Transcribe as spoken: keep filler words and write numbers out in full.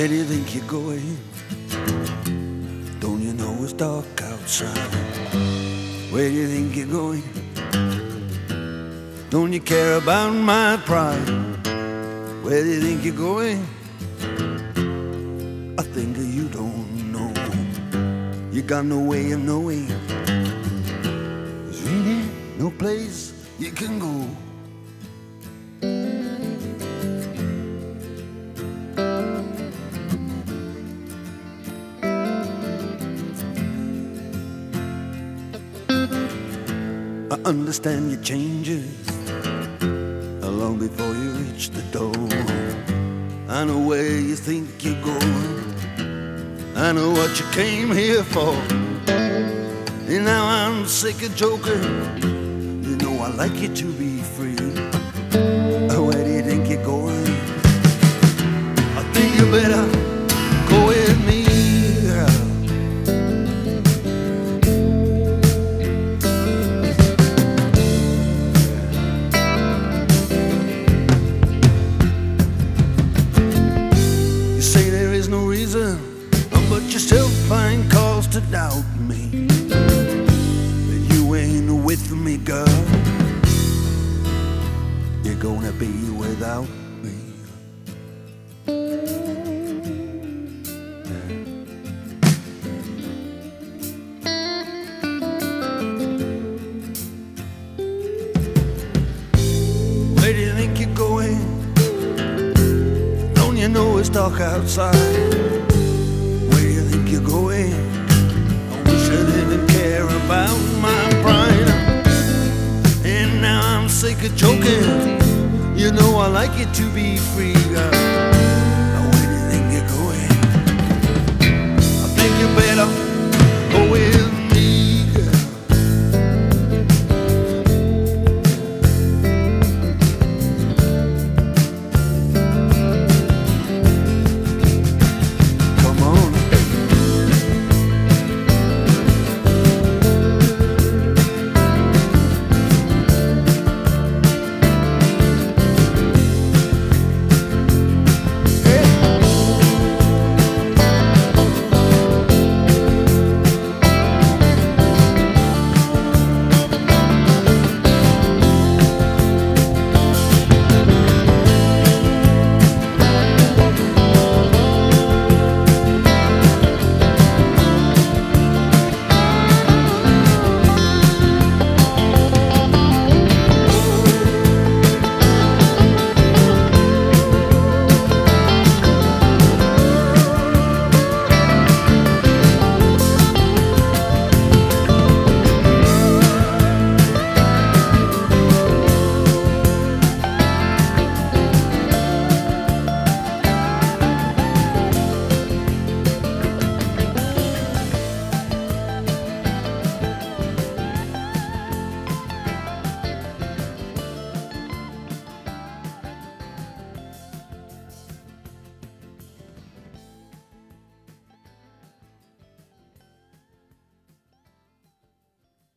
Where do you think you're going? Don't you know it's dark outside? Where do you think you're going? Don't you care about my pride? Where do you think you're going? I think you don't know. You got no way of knowing. There's really no place you can go. I understand your changes long before you reach the door. I know where you think you're going. I know what you came here for. And now I'm sick of joking. You know I like you to be free. Where do you think you're going? I think you better go with me. But you still find cause to doubt me. That you ain't with me, girl. You're gonna be without me. Where do you think you're going? Don't you know it's dark outside? You're going. I wish I didn't care about my pride. And now I'm sick of joking. You know I like it to be free, girl.